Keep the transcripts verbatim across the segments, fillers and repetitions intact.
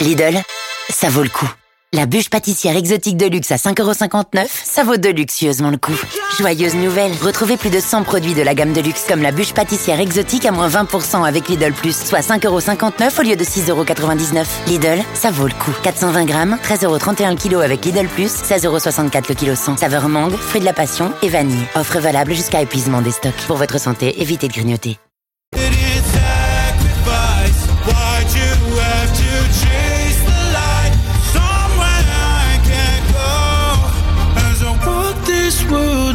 Lidl, ça vaut le coup. La bûche pâtissière exotique de luxe à cinq euros cinquante-neuf, ça vaut délicieusement le coup. Joyeuse nouvelle, retrouvez plus de cent produits de la gamme de luxe comme la bûche pâtissière exotique à moins vingt pour cent avec Lidl Plus, soit cinq euros cinquante-neuf au lieu de six euros quatre-vingt-dix-neuf. Lidl, ça vaut le coup. quatre cent vingt grammes, treize euros trente et un le kilo avec Lidl Plus, seize euros soixante-quatre le kilo cent. Saveur mangue, fruit de la passion et vanille. Offre valable jusqu'à épuisement des stocks. Pour votre santé, évitez de grignoter. World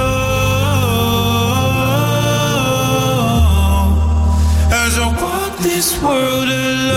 alone, as I walk this world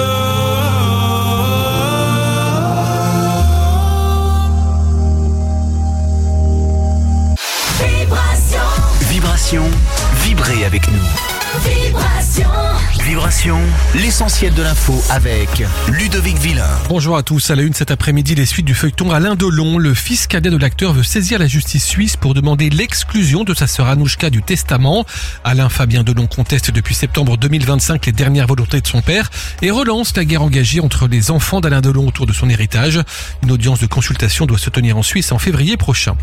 alone. Vibration, Vibration, vibrez avec nous. Vibration, Vibration, l'essentiel de l'info avec Ludovic Villain. Bonjour à tous, à la une cet après-midi, les suites du feuilleton Alain Delon. Le fils cadet de l'acteur veut saisir la justice suisse pour demander l'exclusion de sa sœur Anouchka du testament. Alain Fabien Delon conteste depuis septembre deux mille vingt-cinq les dernières volontés de son père et relance la guerre engagée entre les enfants d'Alain Delon autour de son héritage. Une audience de consultation doit se tenir en Suisse en février prochain.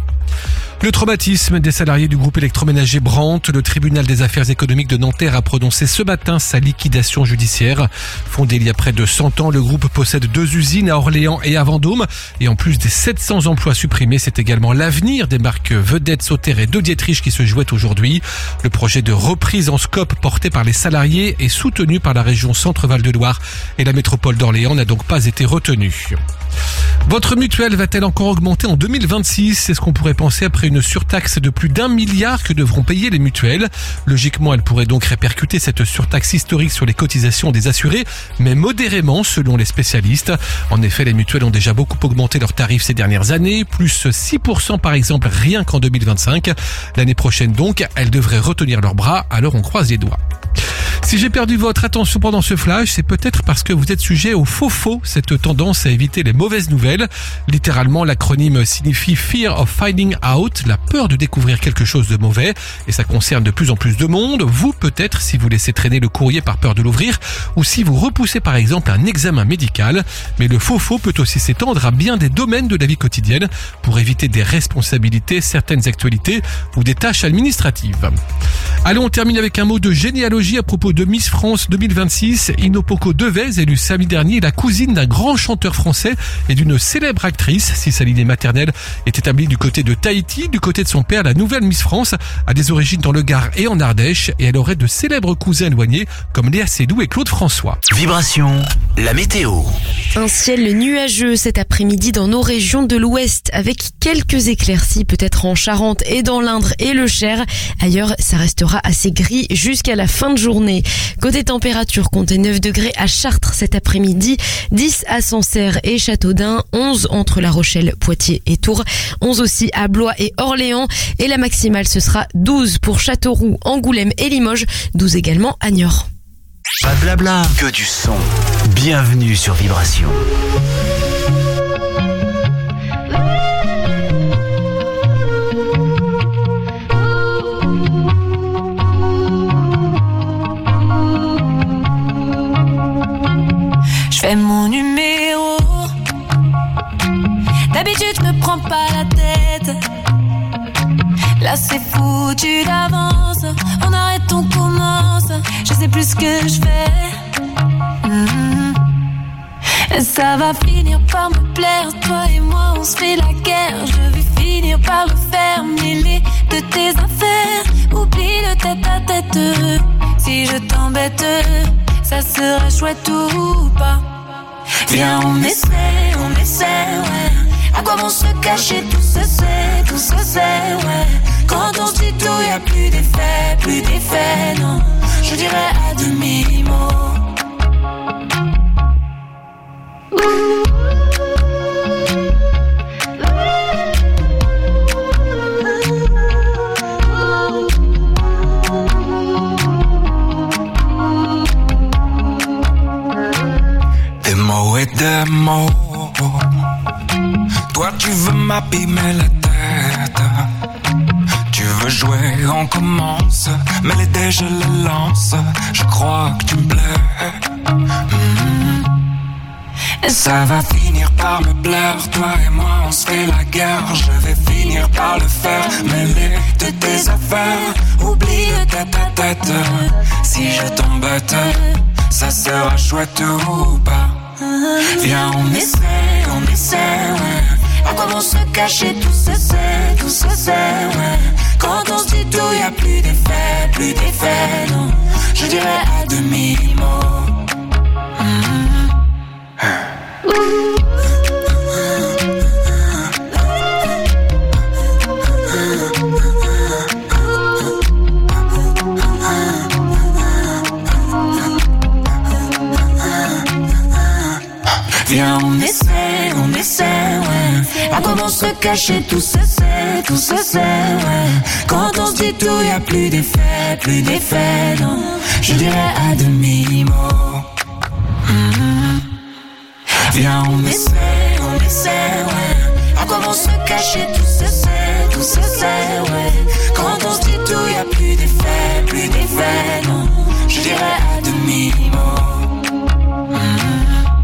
Le traumatisme des salariés du groupe électroménager Brandt. Le tribunal des affaires économiques de Nanterre a prononcé ce matin sa liquidation judiciaire. Fondé il y a près de cent ans, le groupe possède deux usines à Orléans et à Vendôme. Et en plus des sept cents emplois supprimés, c'est également l'avenir des marques Vedette, Sauter et De Dietrich qui se jouait aujourd'hui. Le projet de reprise en scope porté par les salariés et soutenu par la région Centre-Val de Loire et la métropole d'Orléans n'a donc pas été retenu. Votre mutuelle va-t-elle encore augmenter en deux mille vingt-six? C'est ce qu'on pourrait penser après une surtaxe de plus d'un milliard que devront payer les mutuelles. Logiquement, elle pourrait donc répercuter cette surtaxe historique sur les cotisations des assurés, mais modérément selon les spécialistes. En effet, les mutuelles ont déjà beaucoup augmenté leurs tarifs ces dernières années, plus six pour cent par exemple rien qu'en deux mille vingt-cinq. L'année prochaine donc, elles devraient retenir leurs bras, alors on croise les doigts. Si j'ai perdu votre attention pendant ce flash, c'est peut-être parce que vous êtes sujet au faux-faux, cette tendance à éviter les mauvaises nouvelles. Littéralement, l'acronyme signifie Fear of Finding Out, la peur de découvrir quelque chose de mauvais. Et ça concerne de plus en plus de monde. Vous, peut-être, si vous laissez traîner le courrier par peur de l'ouvrir, ou si vous repoussez par exemple un examen médical. Mais le faux-faux peut aussi s'étendre à bien des domaines de la vie quotidienne pour éviter des responsabilités, certaines actualités ou des tâches administratives. Allons, on termine avec un mot de généalogie à propos de Miss France deux mille vingt-six. Inopoko Devez, élue samedi dernier, la cousine d'un grand chanteur français et d'une célèbre actrice. Si sa lignée maternelle est établie du côté de Tahiti, du côté de son père, la nouvelle Miss France a des origines dans le Gard et en Ardèche et elle aurait de célèbres cousins éloignés comme Léa Seydoux et Claude François. Vibration, la météo. Un ciel nuageux cet après-midi dans nos régions de l'Ouest avec quelques éclaircies peut-être en Charente et dans l'Indre et le Cher. Ailleurs, ça restera assez gris jusqu'à la fin de journée. Côté température, comptez neuf degrés à Chartres cet après-midi, dix à Sancerre et Châteaudun, onze entre La Rochelle, Poitiers et Tours, onze aussi à Blois et Orléans et la maximale ce sera douze pour Châteauroux, Angoulême et Limoges, douze également à Niort. Pas de blabla, que du son. Bienvenue sur Vibration. Je fais mon numéro. D'habitude je me prends pas la tête. Là c'est foutu d'avance. On arrête, on commence. Je sais plus ce que je fais. Mm-hmm. Ça va finir par me plaire. Toi et moi on se fait la guerre. Je vais finir par le faire. Mêler de tes affaires. Oublie le tête à tête. Si je t'embête, ça serait chouette ou pas. Viens on essaie, on essaie, ouais. À quoi vont se cacher, tout se sait, tout se sait, ouais. Quand on se dit tout, y'a plus d'effet, plus d'effet, non. Je dirais à demi-mot. Des mots et des mots. Toi tu veux m'abîmer la tête. Tu veux jouer, on commence. Mais les dés je les lance. Je crois que tu me plais. Mm-hmm. Et ça va finir par me plaire, toi et moi on se fait la guerre. Je vais finir par le faire, mêler de tes affaires. Oublie le tête à tête, si je t'embête, ça sera chouette ou pas. Viens on essaie, on essaie, ouais. À quoi on se cacher, tout se sait, tout se sait, ouais. Quand on se dit tout, y'a plus d'effet, plus d'effet, non. Je dirais à demi-mot. Mm-hmm. Viens on essaie, on essaie, ouais. À comment se cacher, tout se sait, tout se sait, ouais. Quand on se dit tout, y'a plus d'effet, plus d'effet, non. Je dirais à demi-mot. Mm-hmm. Viens on essaie, on essaie, ouais. À comment se cacher, tout se sait, tout se sait, ouais. Quand on se dit tout, y'a plus d'effet, plus d'effet, non. Je dirais à demi-mot. Mm-hmm.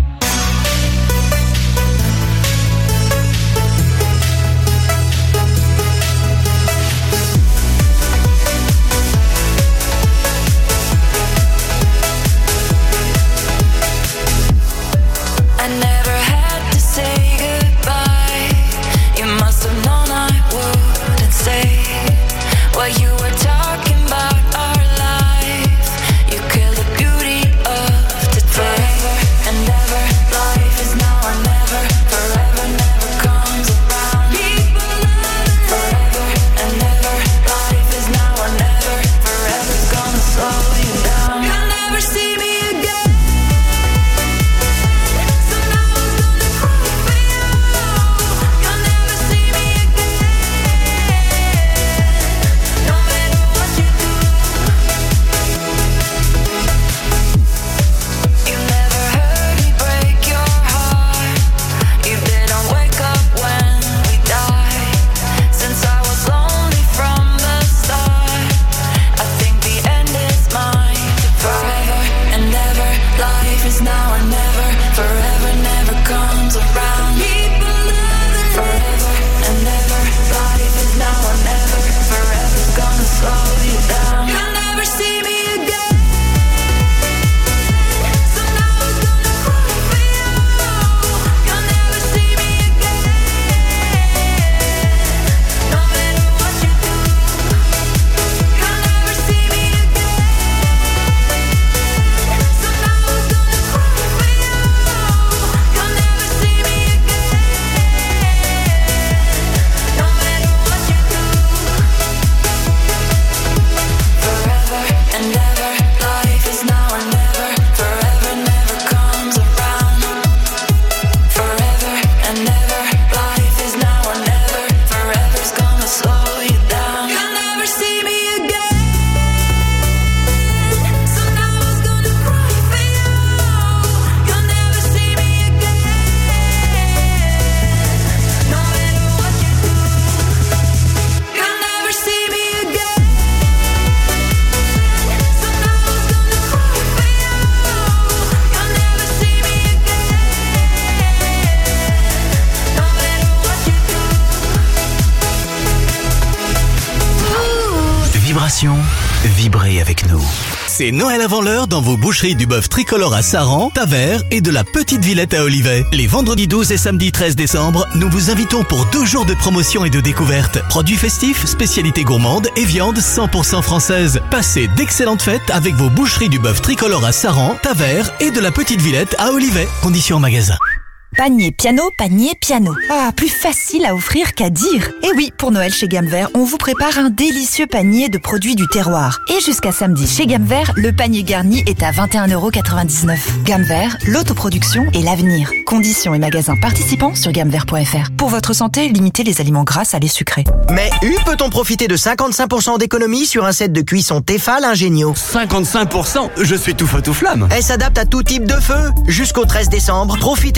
Vibrez avec nous. C'est Noël avant l'heure dans vos boucheries du bœuf tricolore à Saran, Tavers et de la Petite Villette à Olivet. Les vendredis douze et samedi treize décembre, nous vous invitons pour deux jours de promotion et de découverte. Produits festifs, spécialités gourmandes et viande cent pour cent française. Passez d'excellentes fêtes avec vos boucheries du bœuf tricolore à Saran, Tavers et de la Petite Villette à Olivet. Conditions en magasin. Panier piano, panier piano. Ah, plus facile à offrir qu'à dire. Et oui, pour Noël chez Gamme Vert, on vous prépare un délicieux panier de produits du terroir. Et jusqu'à samedi, chez Gamme Vert, le panier garni est à vingt et un euros quatre-vingt-dix-neuf. Gamme Vert, l'autoproduction et l'avenir. Conditions et magasins participants sur gamme vert point f r. Pour votre santé, limitez les aliments gras, salés, sucrés. Mais U, peut-on profiter de cinquante-cinq pour cent d'économie sur un set de cuisson Tefal Ingenio? cinquante-cinq pour cent? Je suis tout feu tout flamme. Elle s'adapte à tout type de feu. Jusqu'au treize décembre, profitez du set de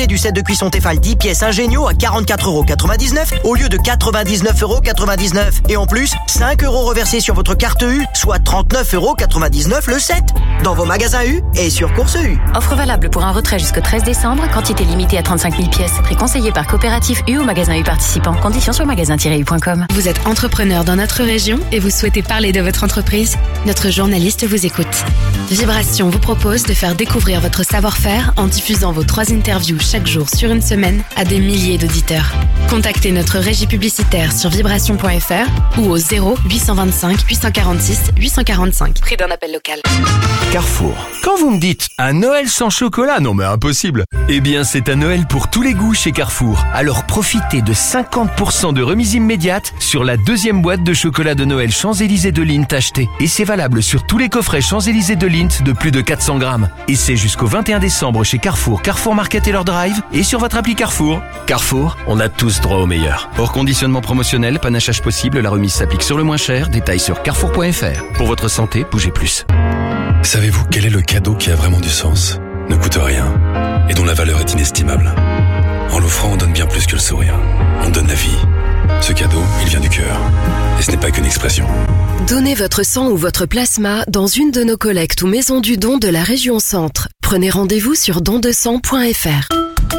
cuisson Tefal dix pièces Ingénio à quarante-quatre euros quatre-vingt-dix-neuf au lieu de quatre-vingt-dix-neuf euros quatre-vingt-dix-neuf. Et en plus, cinq euros reversés sur votre carte U, soit trente-neuf euros quatre-vingt-dix-neuf le set. Dans vos magasins U et sur Course U. Offre valable pour un retrait jusqu'au treize décembre, quantité limitée à trente-cinq mille pièces. Prix conseillé par Coopérative U ou magasin U participant. Conditions sur magasin tiret u point com. Vous êtes entrepreneur dans notre région et vous souhaitez parler de votre entreprise? Notre journaliste vous écoute. Vibration vous propose de faire découvrir votre savoir-faire en diffusant vos trois interviews chaque jour sur une semaine à des milliers d'auditeurs. Contactez notre régie publicitaire sur vibration point f r ou au zéro huit cent vingt-cinq huit cent quarante-six huit cent quarante-cinq. Prix d'un appel local. Carrefour. Quand vous me dites un Noël sans chocolat, non mais impossible. Eh bien, c'est un Noël pour tous les goûts chez Carrefour. Alors profitez de cinquante pour cent de remise immédiate sur la deuxième boîte de chocolat de Noël Champs-Élysées de Lindt achetée. Et c'est valable sur tous les coffrets Champs-Élysées de Lindt de plus de quatre cents grammes. Et c'est jusqu'au vingt et un décembre chez Carrefour, Carrefour Market et leur Drive et sur votre appli Carrefour. Carrefour, on a tous droit au meilleur. Hors conditionnement promotionnel, panachage possible, la remise s'applique sur le moins cher. Détails sur carrefour point f r. Pour votre santé, bougez plus. Savez-vous quel est le cadeau qui a vraiment du sens, ne coûte rien et dont la valeur est inestimable? En l'offrant, on donne bien plus que le sourire. On donne la vie. Ce cadeau, il vient du cœur. Et ce n'est pas qu'une expression. Donnez votre sang ou votre plasma dans une de nos collectes ou maisons du don de la région Centre. Prenez rendez-vous sur don de sang point f r.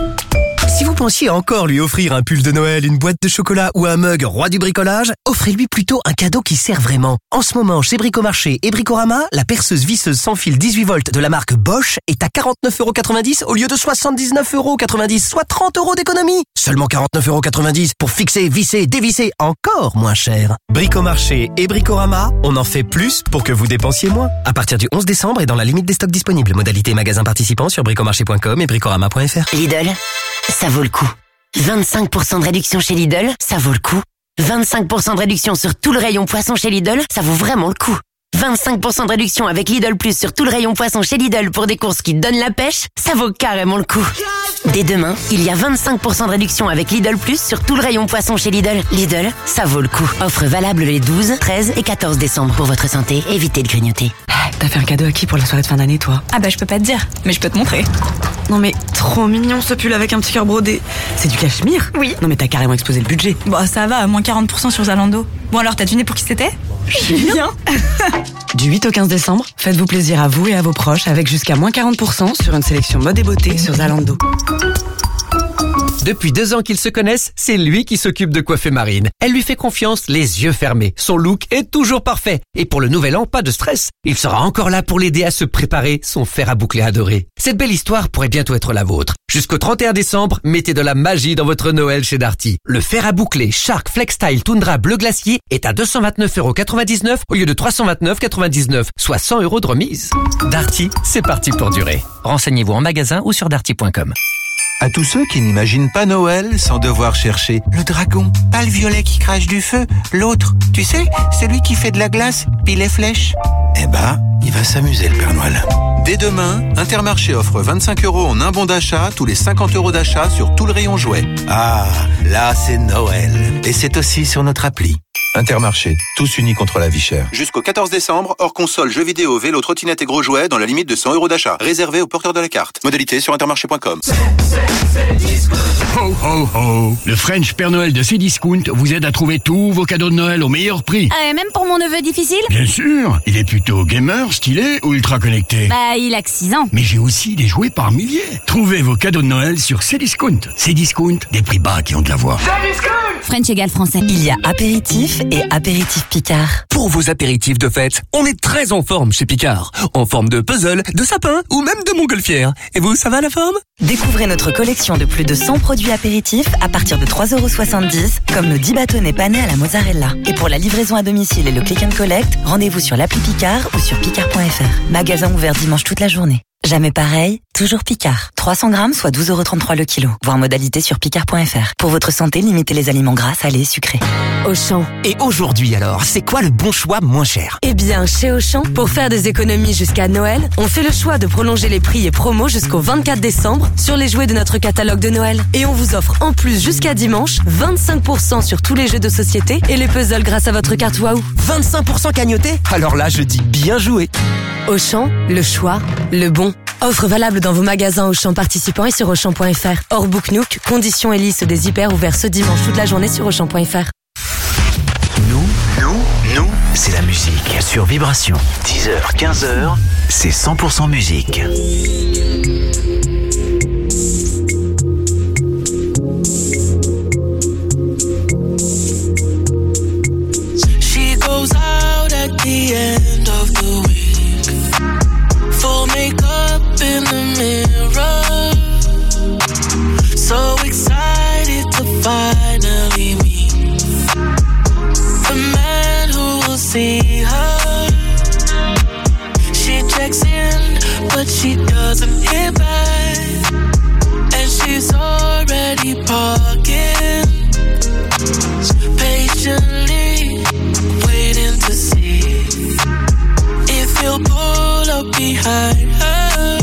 Si vous pensiez encore lui offrir un pull de Noël, une boîte de chocolat ou un mug roi du bricolage, offrez-lui plutôt un cadeau qui sert vraiment. En ce moment, chez Bricomarché et Bricorama, la perceuse visseuse sans fil dix-huit volts de la marque Bosch est à quarante-neuf euros quatre-vingt-dix au lieu de soixante-dix-neuf euros quatre-vingt-dix, soit trente euros d'économie. Seulement quarante-neuf euros quatre-vingt-dix pour fixer, visser, dévisser, encore moins cher. Bricomarché et Bricorama, on en fait plus pour que vous dépensiez moins. À partir du onze décembre et dans la limite des stocks disponibles. Modalité magasin participant sur bricomarché point com et bricorama point f r. Lidl, ça vaut le coup. vingt-cinq pour cent de réduction chez Lidl, ça vaut le coup. vingt-cinq pour cent de réduction sur tout le rayon poisson chez Lidl, ça vaut vraiment le coup. vingt-cinq pour cent de réduction avec Lidl Plus sur tout le rayon poisson chez Lidl pour des courses qui donnent la pêche, ça vaut carrément le coup. Dès demain, il y a vingt-cinq pour cent de réduction avec Lidl Plus sur tout le rayon poisson chez Lidl. Lidl, ça vaut le coup. Offre valable les douze, treize et quatorze décembre. Pour votre santé, évitez de grignoter. T'as fait un cadeau à qui pour la soirée de fin d'année, toi? Ah bah je peux pas te dire, mais je peux te montrer. Non mais trop mignon ce pull avec un petit cœur brodé. C'est du cachemire? Oui. Non mais t'as carrément explosé le budget. Bon ça va, moins quarante pour cent sur Zalando. Bon alors t'as deviné pour qui c'était? Bien. Du huit au quinze décembre, faites-vous plaisir à vous et à vos proches avec jusqu'à moins quarante pour cent sur une sélection mode et beauté sur Zalando. Depuis deux ans qu'ils se connaissent, c'est lui qui s'occupe de coiffer Marine. Elle lui fait confiance, les yeux fermés. Son look est toujours parfait. Et pour le nouvel an, pas de stress. Il sera encore là pour l'aider à se préparer son fer à boucler adoré. Cette belle histoire pourrait bientôt être la vôtre. Jusqu'au trente et un décembre, mettez de la magie dans votre Noël chez Darty. Le fer à boucler Shark Flex Style Tundra bleu glacier est à deux cent vingt-neuf euros quatre-vingt-dix-neuf au lieu de trois cent vingt-neuf euros quatre-vingt-dix-neuf, soit cent euros de remise. Darty, c'est parti pour durer. Renseignez-vous en magasin ou sur darty point com. À tous ceux qui n'imaginent pas Noël sans devoir chercher le dragon, pas le violet qui crache du feu, l'autre, tu sais, celui qui fait de la glace, puis les flèches. Eh ben, il va s'amuser le Père Noël. Dès demain, Intermarché offre vingt-cinq euros en un bon d'achat tous les cinquante euros d'achat sur tout le rayon jouets. Ah, là c'est Noël. Et c'est aussi sur notre appli. Intermarché, tous unis contre la vie chère. Jusqu'au quatorze décembre, hors console, jeux vidéo, vélo, trottinette et gros jouets dans la limite de cent euros d'achat. Réservé aux porteurs de la carte. Modalité sur intermarché point com. Ho ho ho! Le French Père Noël de Cdiscount vous aide à trouver tous vos cadeaux de Noël au meilleur prix. Ah, et même pour mon neveu difficile? Bien sûr! Il est plutôt gamer, stylé ou ultra connecté? Bah, il a que six ans. Mais j'ai aussi des jouets par milliers. Trouvez vos cadeaux de Noël sur Cdiscount. Cdiscount, des prix bas qui ont de la voix. Cdiscount! French égale français. Il y a apéritif et apéritif Picard. Pour vos apéritifs de fête, on est très en forme chez Picard. En forme de puzzle, de sapin ou même de montgolfière. Et vous, ça va la forme? Découvrez notre collection de plus de cent produits apéritifs à partir de trois euros soixante-dix, comme nos dix bâtonnets panés à la mozzarella. Et pour la livraison à domicile et le click and collect, rendez-vous sur l'appli Picard ou sur picard point f r. Magasin ouvert dimanche toute la journée. Jamais pareil, toujours Picard. trois cents grammes, soit douze euros trente-trois le kilo. Voir modalité sur picard point f r. Pour votre santé, limitez les aliments gras, salés et sucrés. Auchan. Et aujourd'hui alors, c'est quoi le bon choix moins cher? Eh bien, chez Auchan, pour faire des économies jusqu'à Noël, on fait le choix de prolonger les prix et promos jusqu'au vingt-quatre décembre sur les jouets de notre catalogue de Noël. Et on vous offre en plus jusqu'à dimanche vingt-cinq pour cent sur tous les jeux de société et les puzzles grâce à votre carte Waouh. vingt-cinq pour cent cagnoté? Alors là, je dis bien joué. Auchan, le choix, le bon. Offre valable dans vos magasins Auchan participants et sur Auchan point F R. Hors Book Nook, conditions et liste des hyper ouverts ce dimanche toute la journée sur Auchan point F R. Nous, nous, nous, c'est la musique sur Vibration. dix heures, quinze heures, c'est cent pour cent musique. She goes out at the end of the week, full makeup in the mirror, so excited to finally meet the man who will see her. She checks in, but she doesn't hear back, and she's already parking, patiently waiting to see if he'll pull up behind her.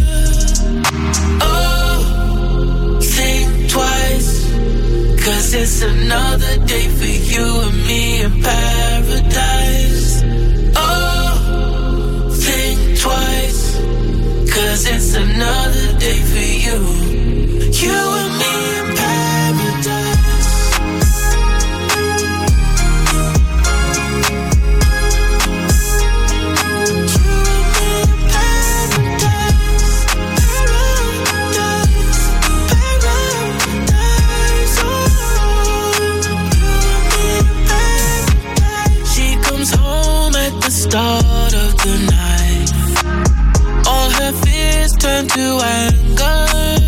Oh, think twice, 'cause it's another day for you and me in paradise. Oh, think twice, 'cause it's another day for you, you and me in paradise. Start of the night, all her fears turn to anger.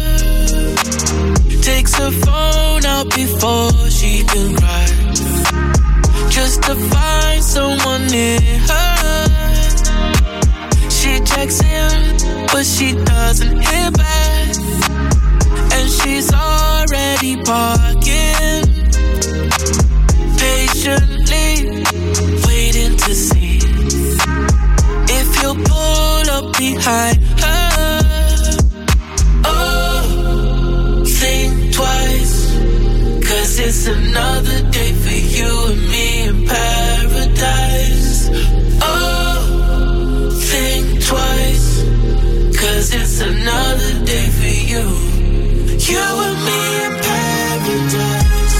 Takes her phone out before she can cry, just to find someone near her. She checks in, but she doesn't hear back, and she's already parking, patiently waiting to see if you'll pull up behind her. Oh, think twice, 'cause it's another day for you and me in paradise. Oh, think twice, 'cause it's another day for you, you and me in paradise.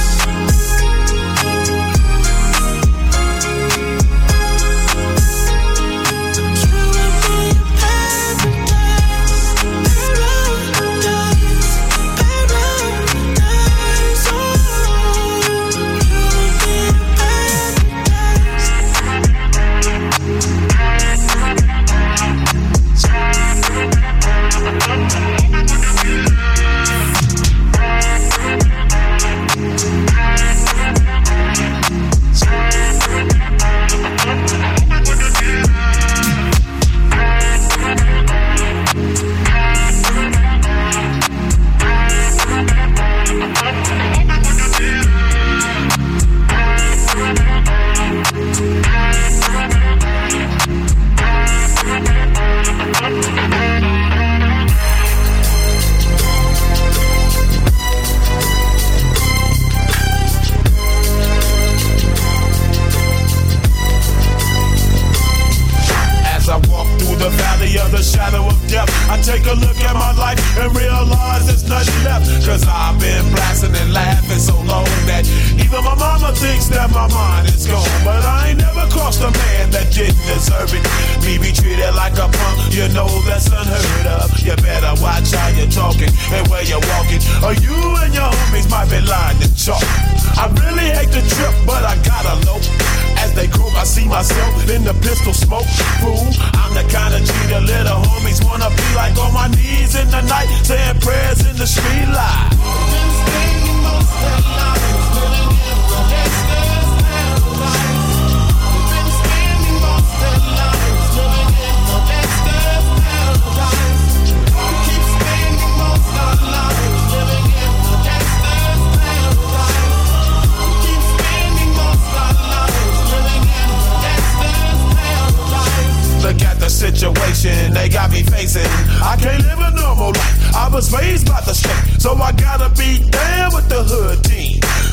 Take a look at my life and realize there's nothing left. Cause I've been blasting and laughing so long that even my mama thinks that my mind is gone. But I ain't never crossed a man that didn't deserve it. Me be treated like a punk, you know that's unheard of. You better watch how you're talking and where you're walking, or you and your homies might be lying to chalk. I really hate the trip, but I gotta low. As they croak, I see myself in the pistol smoke. Fool, I'm the kind of G the little homies wanna be like, on my knees in the night, saying prayers in the street light. Been spending most of their lives living in the gangster's paradise. Been spending most of their lives living in the gangster's paradise. We keep spending most of our lives living in the gangster's paradise. We keep spending most of our lives living in the gangster's paradise. Look at the situation they got me facing. I can't live a normal life. I was raised by the state, so I gotta be down with the hood team.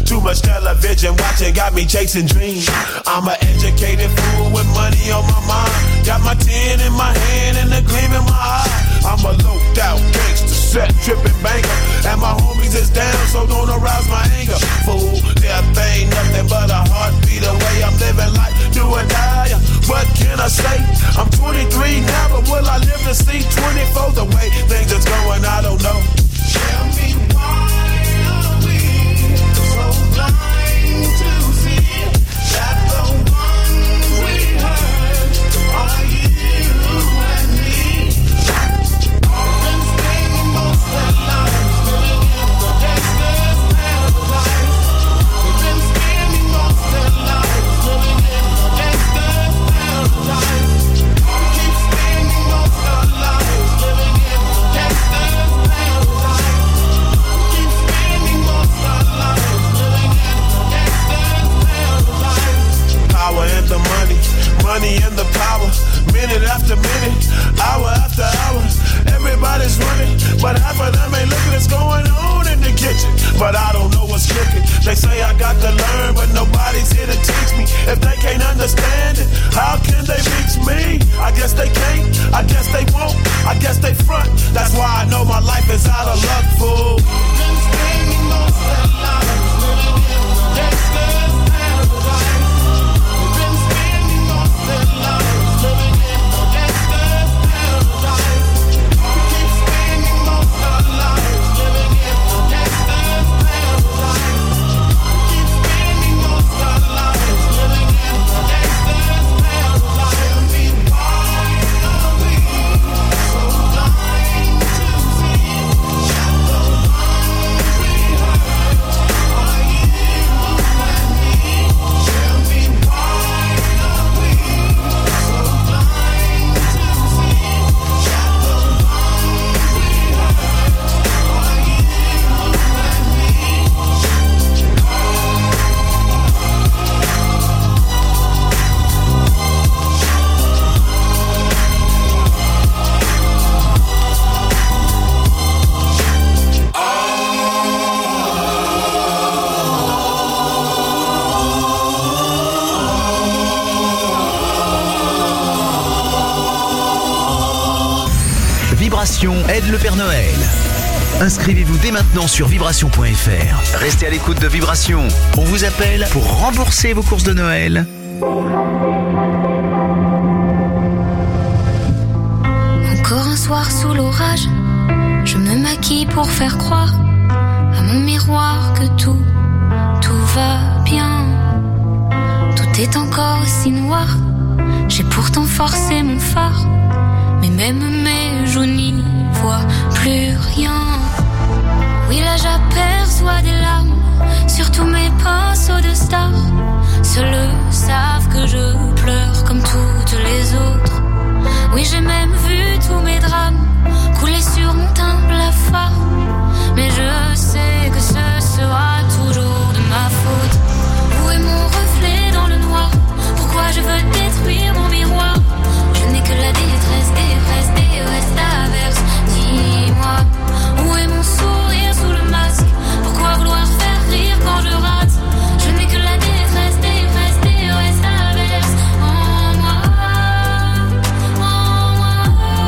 Too much television watching got me chasing dreams. I'm an educated fool with money on my mind. Got my tin in my hand and a gleam in my eye. I'm a loped out gangster, set tripping banker. And my homies is down, so don't arouse my anger. Fool, death ain't nothing but a heartbeat away. I'm living life, do or die. What can I say? I'm twenty-three now, but will I live to see twenty-four? The way things is going, I don't know. Tell me why are we so blind to see that the ones we hurt are you and me? Been spending most of our lives living in the gangster's paradise. We've been spending most of our lives living in the gangster's paradise. We keep spending most of our lives living in the gangster's paradise. We keep spending most of our lives living in the gangster's paradise. Power and the money, money and the power. Minute after minute, hour after hour, everybody's running, but half of them ain't looking what's going on in the kitchen. But I don't know what's cooking. They say I got to learn, but nobody's here to teach me. If they can't understand it, how can they reach me? I guess they can't, I guess they won't, I guess they front. That's why I know my life is out of luck, fool. Been spending most of our lives living in the gangster's paradise. We've been spending most of our lives living in the gangster's paradise. We keep spending most of our lives living in the gangster's paradise. We keep spending most of our lives living in the gangster's paradise. Tell me why are we so blind to see that the ones we hurt are you and me? Tell me why are we so blind to see that the ones we hurt are you and me? Vibration aide le Père Noël. Inscrivez-vous dès maintenant sur vibration point f r. Restez à l'écoute de Vibration. On vous appelle pour rembourser vos courses de Noël. Encore un soir sous l'orage, je me maquille pour faire croire à mon miroir que tout, tout va bien. Tout est encore aussi noir, j'ai pourtant forcé mon phare, mais même mes joues n'y voient plus rien. Oui, là j'aperçois des larmes sur tous mes pinceaux de stars. Seuls savent que je pleure comme toutes les autres. Oui, j'ai même vu tous mes drames couler sur mon teint blafard. Mais je sais que ce sera toujours de ma faute. Où est mon reflet dans le noir? Pourquoi je veux détruire mon miroir? Je n'ai que la détresse, détresse, détresse, t'averse. Dis-moi, où est mon sourire sous le masque? Pourquoi vouloir faire rire quand je rate? Je n'ai que la détresse, détresse, détresse, t'averse. En moi, en moi,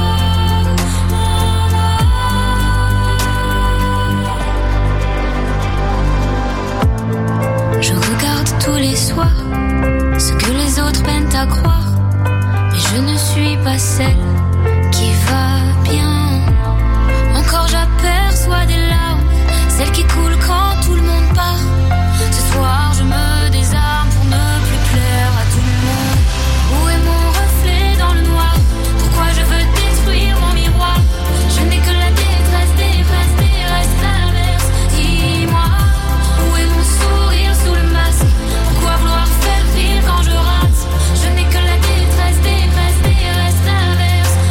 en moi. Je regarde tous les soirs ce que les autres peinent à croire. Mais je ne suis pas celle qui va bien. Encore j'aperçois des larmes, celles qui coulent quand tout le monde part. Ce soir je me désarme pour ne plus plaire à tout le monde. Où est mon reflet dans le noir? Pourquoi je veux détruire mon miroir? Je n'ai que la détresse, détresse, détresse, traverse. Dis-moi, où est mon sourire sous le masque? Pourquoi vouloir faire rire quand je rate? Je n'ai que la détresse, détresse, détresse, traverse.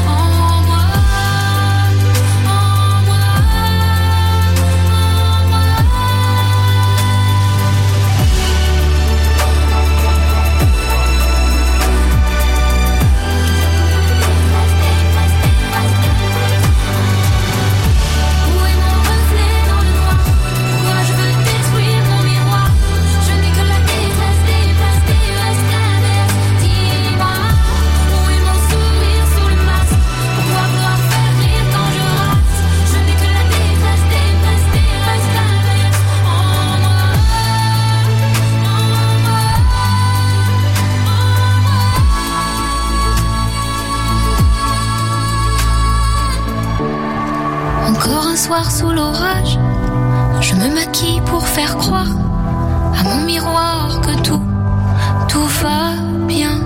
sous l'orage. Je me maquille pour faire croire à mon miroir que tout, tout va bien.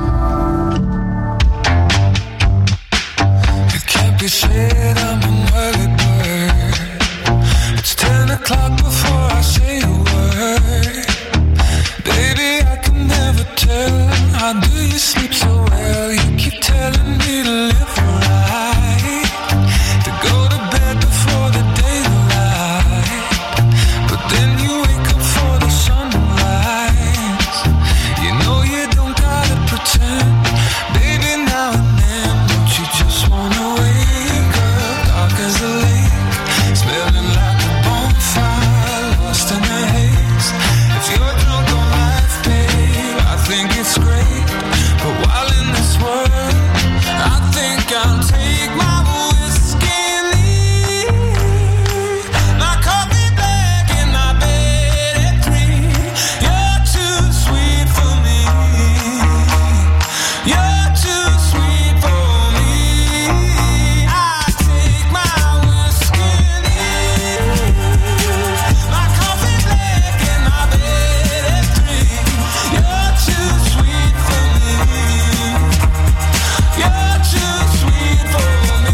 It can't be said I'm an early bird. It's ten o'clock before I say a word. Baby, I can never tell. How do you sleep so well? You keep telling me to live right, to go to bed before the daylight, but then you wake up for the sunrise. You know you don't gotta pretend. Baby, now and then, don't you just wanna wake up dark as a lake, smelling like a bonfire, lost in the haze. If you're drunk on life, babe, I think it's great. But while in this world, I think I'll take my whiskey and leave. My coffee black and my bed at three. You're too sweet for me. You're too sweet for me. I take my whiskey and leave. My coffee black and my bed at three. You're too sweet for me. You're too sweet for me.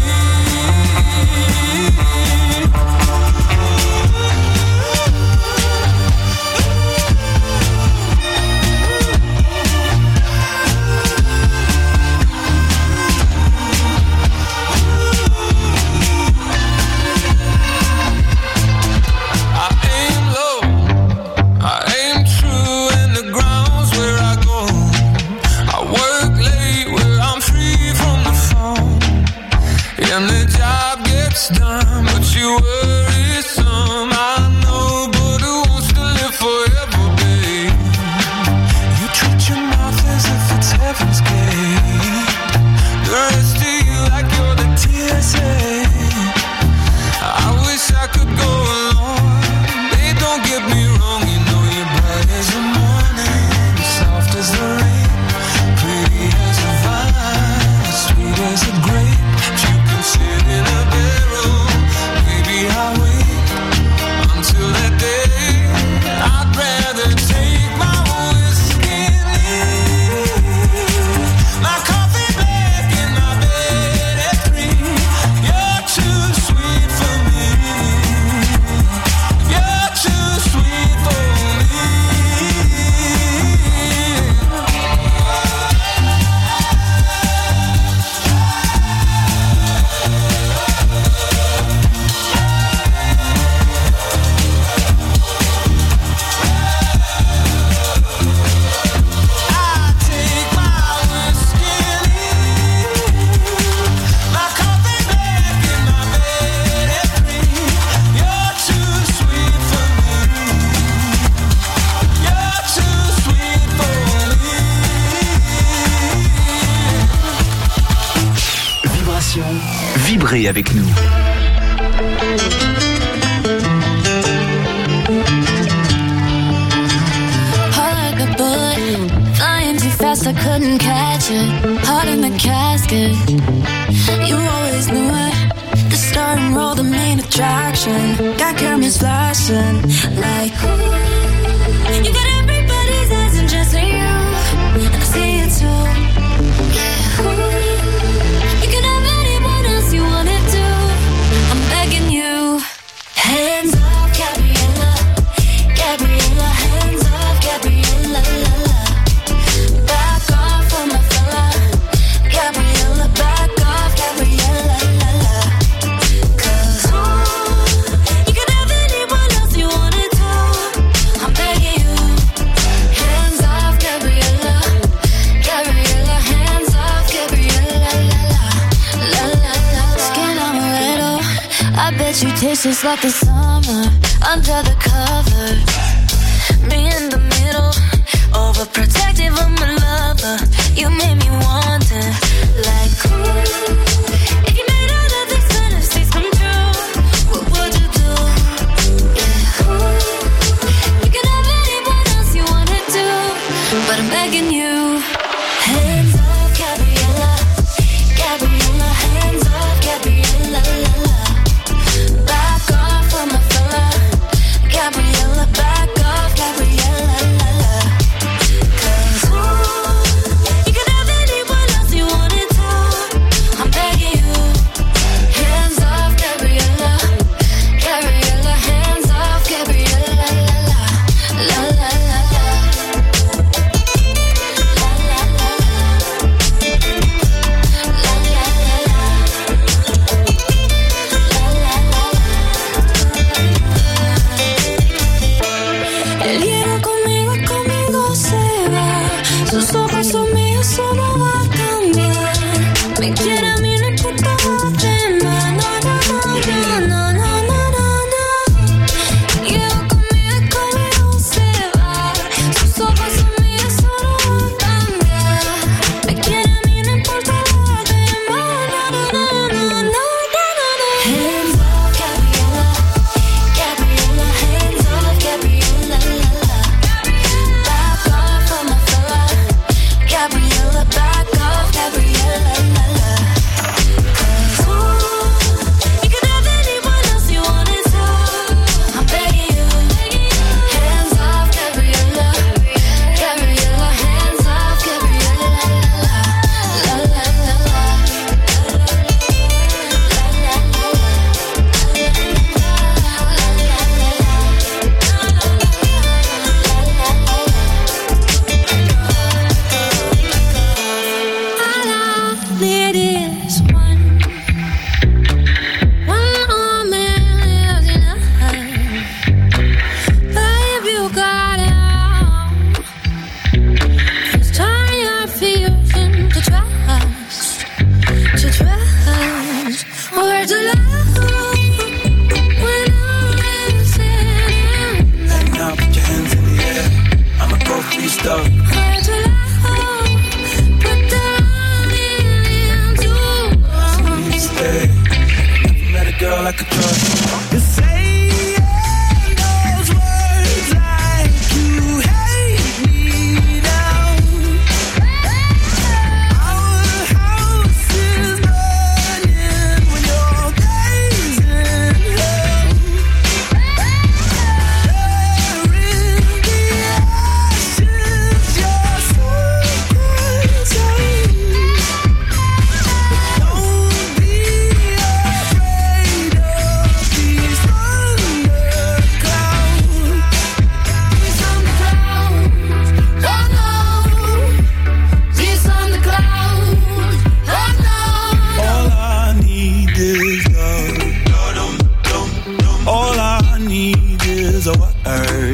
I aim low, I aim true, and the ground's where I go. I work late where I'm free from the phone, and the job gets done, but you worry some. I know, but who wants to live forever, babe? You treat your mouth as if it's heaven's gate. The rest of you like you're the T S A. I wish I could go along. Babe, don't get me wrong, you know you're bright as the morning, soft as the rain, pretty as a vine, sweet as a grape. If you can sit in a barrel, maybe I'll wait until that day. I'd rather take my whiskey and leave. My coffee black and my bed at three. You're too sweet for me. You're too sweet for me. I take my whiskey and leave. My coffee black and my bed at three. You're too sweet for me. You're too sweet for me. Vibration, vibrez avec nous. Heart like a bullet, flying too fast, I couldn't catch it. Heart in the casket, you always knew it. The star and roll, the main attraction. Got cameras flashing, like ooh. You got everybody's eyes and just you, and I see it too. Yeah, ooh. You can have anyone else you wanna do. I'm begging you, hands off, Gabriella, Gabriella, hands off, Gabriella, la la. Back off on my fella, Gabriella, back off, Gabriella, la la. 'Cause ooh, you can have anyone else you wanna do. I'm begging you, hands off, Gabriella, Gabriella, hands off, Gabriella, la la, la la la. Skin amaretto, I bet you taste just like the summer under the covers. Me in the middle, overprotective of my lover. You made me wonder, like ooh, if you made all of these fantasies come true, what would you do? Yeah, ooh, you can have anyone else you wanna do, but I'm begging you, hands off, Gabriella, Gabriella, hands off, Gabriella, la la. Back off.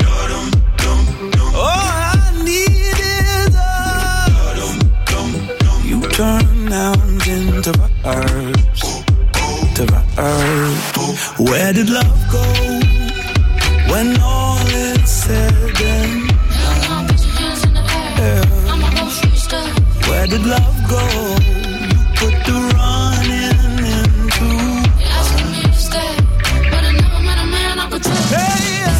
All I need is a. You turn nouns into verbs, to verbs. Where did love go when all is said and done? Yeah. Where did love go? You put the running into. Asking me to stay, but I never met a man I could trust. Hey.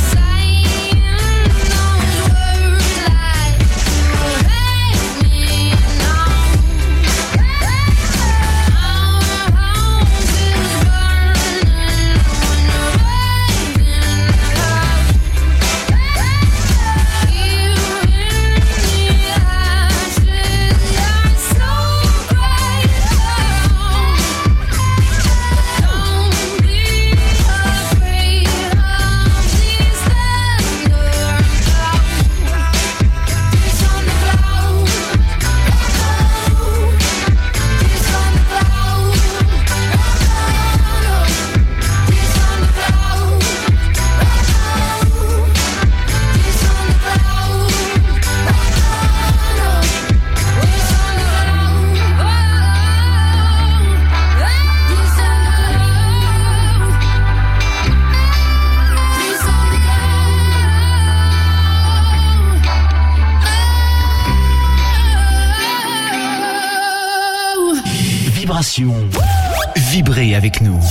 Vibrez avec nous.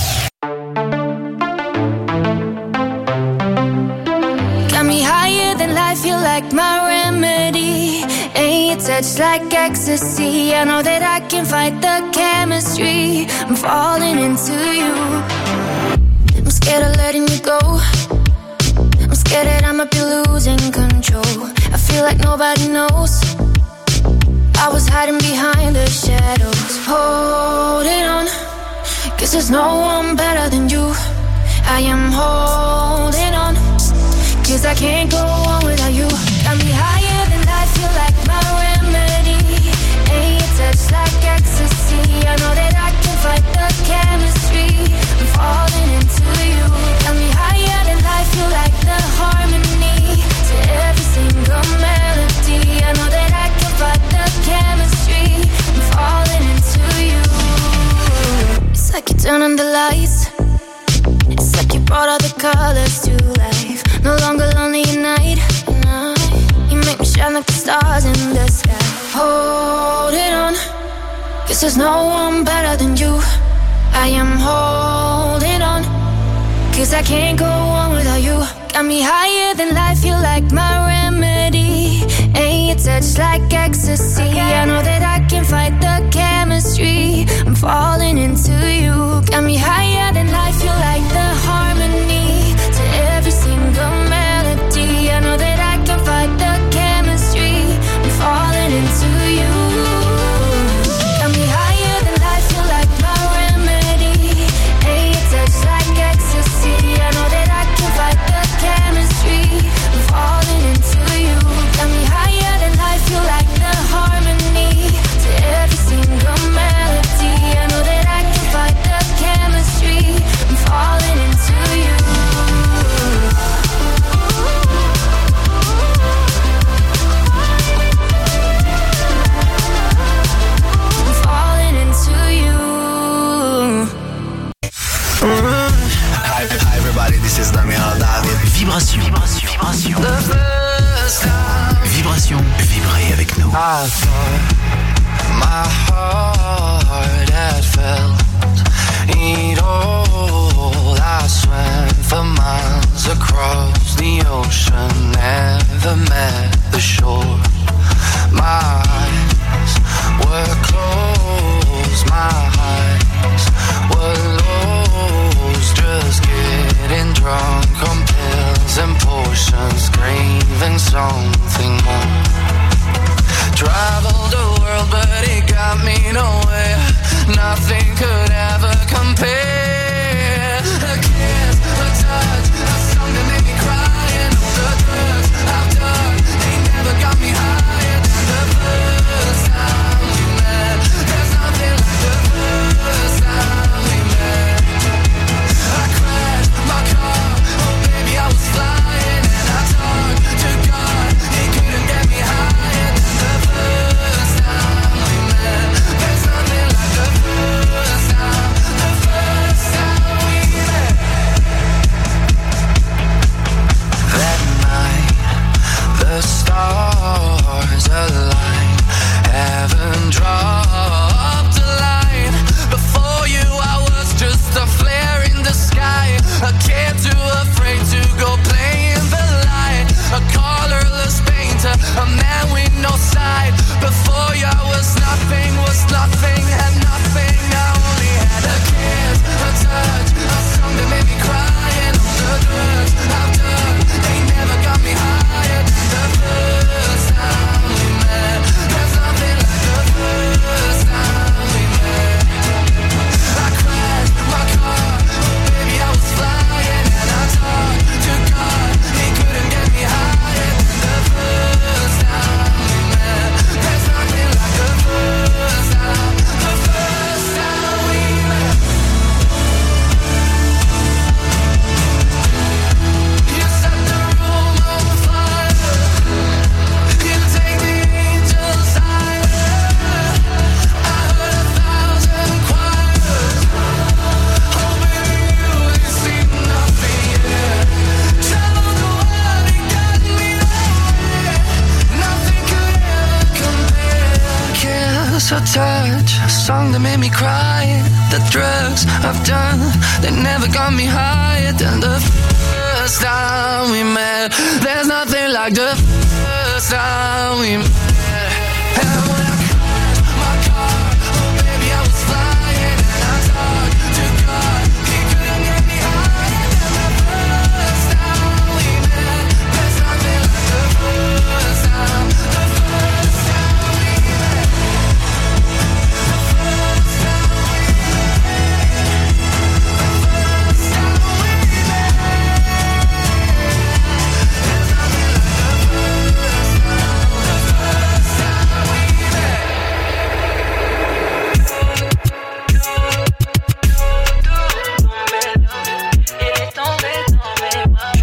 Got me higher than life, you like my remedy. Ain't your touch like ecstasy. I know that I can fight the chemistry. I'm falling into you. I'm scared of letting you go. I'm scared that I might be losing control. I feel like nobody knows. I was hiding behind the shadows, holding on, cause there's no one better than you. I am holding on, cause I can't go on without you. Got me higher than life, feel like my remedy. Ain't your touch like ecstasy. I know that I can fight the chemistry. I'm falling into you. Got me higher than life, feel like the harmony to every single melody. I know that I can fight the chemistry. I'm falling into you. It's like you turn on the lights. It's like you brought all the colors to life. No longer lonely at night. No. You make me shine like the stars in the sky. Hold it on, cause there's no one better than you. I am holding on, cause I can't go on without you. Got me higher than life, you like my remedy. Ain't your touch like ecstasy. I know that I can fight the chemistry. I'm falling into you. Got me higher than life, you like the harmony to every single melody. I know that I can fight the chemistry. I'm falling into you. Got me higher than life, you like my remedy. Ain't your touch like ecstasy. I know that I can fight the chemistry. I'm falling into you. Got me higher than life, you like the harmony to every single melody. I know that I can fight the chemistry. I'm falling into you. I'm falling into you. Hi, hi everybody, this is Damien David. Vibration. Vibration. Vibration. Vibration. Vibrez avec nous. I thought my heart had felt it all. I swam for miles across the ocean, never met the shore. My eyes were closed, my eyes were lost, just getting drunk on pills and potions, craving something more. Traveled the world, but it got me nowhere. Nothing could ever compare. A kiss, a touch, a song that made me cry, and all the drugs I've done, they never got me higher than the first time we met. There's nothing like the first time we met. I crashed my car, oh baby I was flying, and I thought kiss or touch, a song that made me cry. The drugs I've done, they never got me higher than the first time we met. There's nothing like the first time we met. And when I crashed my car, oh baby I was flying, and I talked to God, he couldn't get me higher than the first time we met. There's nothing like the first time, the first time we met. The first time we met. The first time we met. There's nothing like the first time, the first time we met. Il est tombé dans mes bras.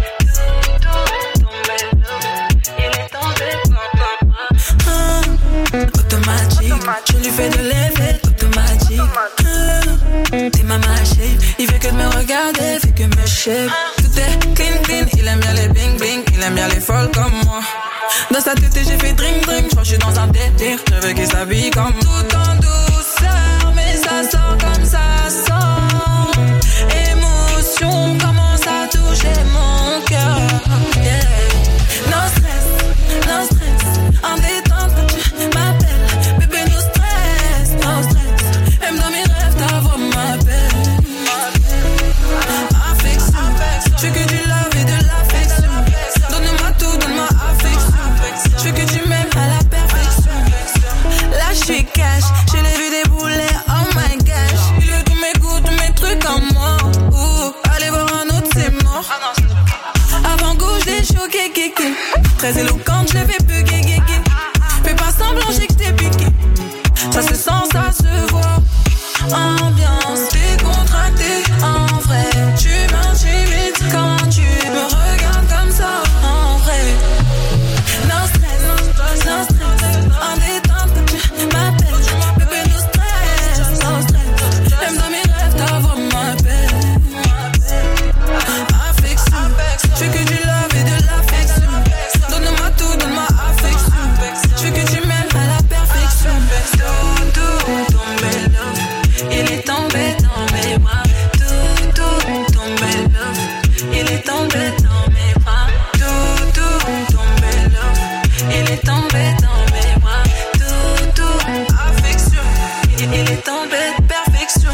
Il est tombé dans mes bras. Automatique, je lui fais de l'effet automatique. T'es ma shape, il fait que de me regarder, fait que me shape. Tout est clean clean, il aime bien les bling bling, il aime bien les folles comme moi. Dans sa tête j'ai fait drink drink, je crois que je suis dans un délire, je veux qu'il s'habille comme moi. Tout en douceur, mais ça sort comme ça sort. Émotion commence à toucher mon cœur. Yeah. No stress, no stress, en détente quand tu m'appelles. Bébé no stress, no stress. Même dans mes rêves ta voix m'appelle. Affection, je veux que tu love et de l'affection. Donne-moi tout, donne-moi affection. Je veux que tu m'aimes à la perfection. Là je suis cash, je l'ai vu débouler, oh my gosh. Il a tous mes goûts, tous mes trucs en moi. Ouh, allez voir un autre c'est mort. Avant goût je l'ai choqué, kéké. Très éloquente, je l'ai fait bugger, kéké. Fais pas semblant, j'ai que t'es piqué. Ça se sent, ça se voit. Ambiance décontractée, en vrai. Tu m'intimides quand tu me regardes comme ça, en vrai. No stress, no stress, en détente quand tu m'appelles. Bébé no stress, no stress. Même dans mes rêves ta voix m'appelle. Affection, je veux que tu love et de l'affection. Donne-moi tout, donne-moi affection. Je veux que tu m'aimes à la perfection. Tout, tout, tombé love, il est tombé dans mes bras. Tout, tout, tombé love, il est tombé dans mes bras. Tout, tout, tombé love, il est tombé dans mes bras. Tout, tout, affection, il, il est tombé de perfection.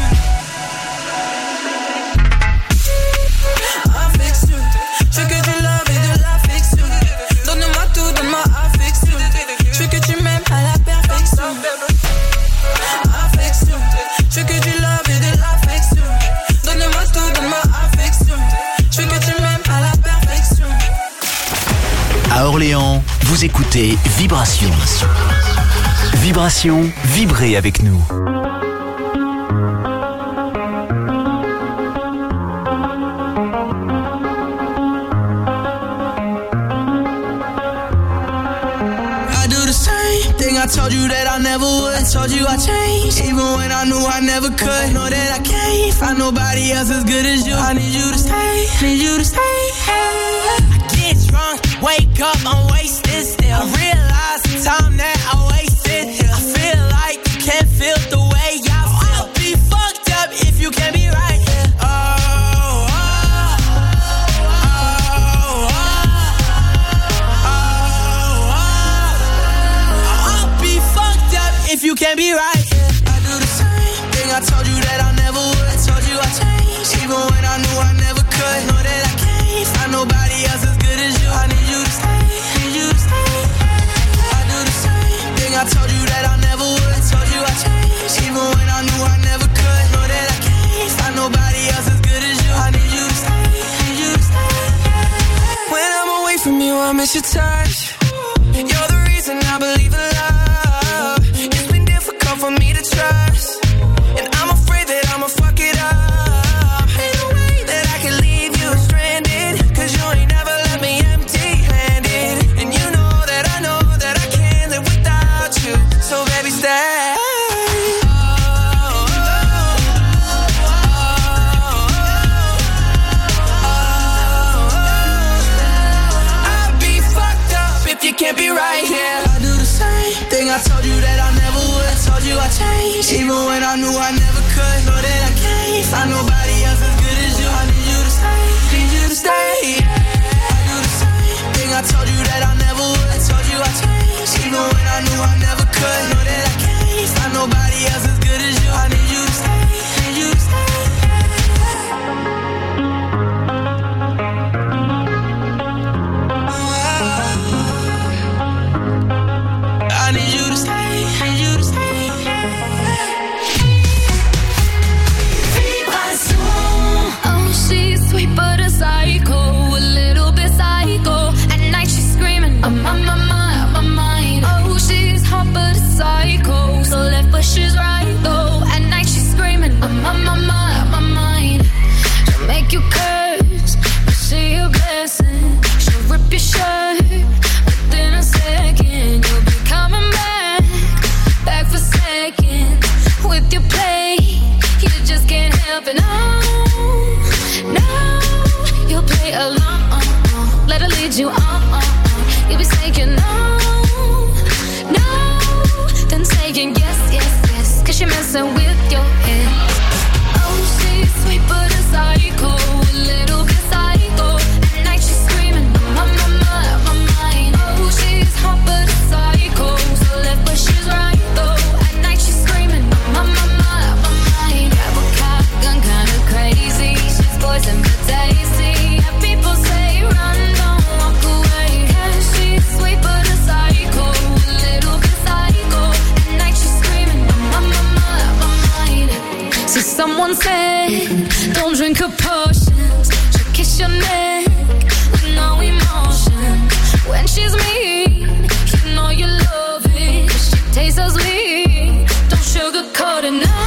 Affection, je veux que tu love et de l'affection. Donne-moi tout, donne-moi affection. Je veux que tu m'aimes à la perfection. Affection, je veux que tu love et de l'affection. Donne-moi tout, donne-moi affection. Je veux que tu m'aimes à la perfection. À Orléans, vous écoutez Vibration. Vibration, vibrez avec nous. I do the same thing I told you that I never would. I told you I changed, even when I knew I never could. Know that I can't find nobody else as good as you. I need you to stay, need you to stay. I get drunk, wake up, I'm wasted still. I realize the time that I wasted here. I feel like you can't feel the way I feel. I'll be fucked up if you can't be right here. Oh, oh, oh, oh, oh, oh. I'll be fucked up if you can't be right here. I do the same thing I told you that I never would. I told you I changed, even when I knew I never could. Know that I can't find nobody else as good as you. I need you to stay, need you to stay. I do the same thing I told you that I never would. I told you I changed, even when I knew I never could. Know that I can't find nobody else as good as you. I need you to stay, need you to stay. When I'm away from you, I miss your touch. You're the reason I believe in love. It's been difficult for me to trust, and I'm afraid that I'ma fuck it up. Ain't no way that I can leave you stranded, cause you ain't never left me empty-handed. And you know that I know that I can't live without you. So baby stay. I'll be fucked up if you can't be right here. I do the same I changed, even when I knew I never could. Know that I can't find nobody else as good as you. I need you to stay, need you to stay. I do the same thing I told you that I never would. I told you I changed, even when I knew I never could. Know that I can't find nobody else as good as you. I need you to stay, need you to stay. I need you to stay, need you to stay. Oh, she's sweet but a psycho, a little bit psycho. At night she's screaming, I'm on my mind, my mind. Oh, she's hot but a psycho, so left but she's right though. At night she's screaming, I'm on my mind, my mind. She'll make you curse, but she a blessing. She'll rip your shirt within a second. You'll be coming back, back for seconds. With your play, you just can't help it. No, no, you'll play along. Let her lead you on. You'll be saying no, no, then saying yes, yes, yes. Cause you're messing with your head. Oh, she's sweet but a psycho, a little bit psycho. At night she's screaming, my, my, my, my mind. Oh, she's hot but a psycho, so left but she's right though. At night she's screaming, my, my, my, my mind. Grab a cop gun, kinda crazy. She's poison but tasty. Yeah, people say run, don't walk away. Yeah, she's sweet but a psycho, a little bit psycho. At night she's screaming, my, my, my, my mind. So someone said, don't drink her potions. She'll kiss your neck with no emotion. When she's mean, you know you love it. She tastes so sweet, don't sugarcoat it. No,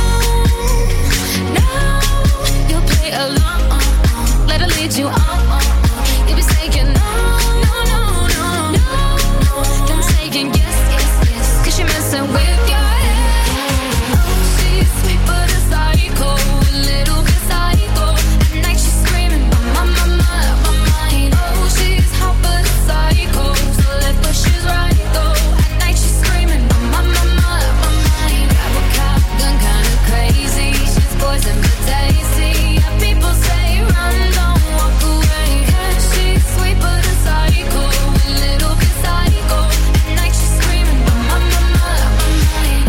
no, you'll play along. Let her lead you on. You'll be saying no, no, no, no, no. Then saying yes, yes, yes. Cause you're messing with your head. Oh, she's sweet but a psycho, a little bit psycho. At night she's screaming, my, my, my, my mind. Oh, she's hot but a psycho, so left but she's right though. At night she's screaming, my, my, my, my mind. Grab a cop gun, kinda crazy. She's poison but tasty. Yeah, people say run, don't walk away. Yeah, she's sweet but a psycho, a little bit psycho. At night she's screaming, my, my, my, my mind.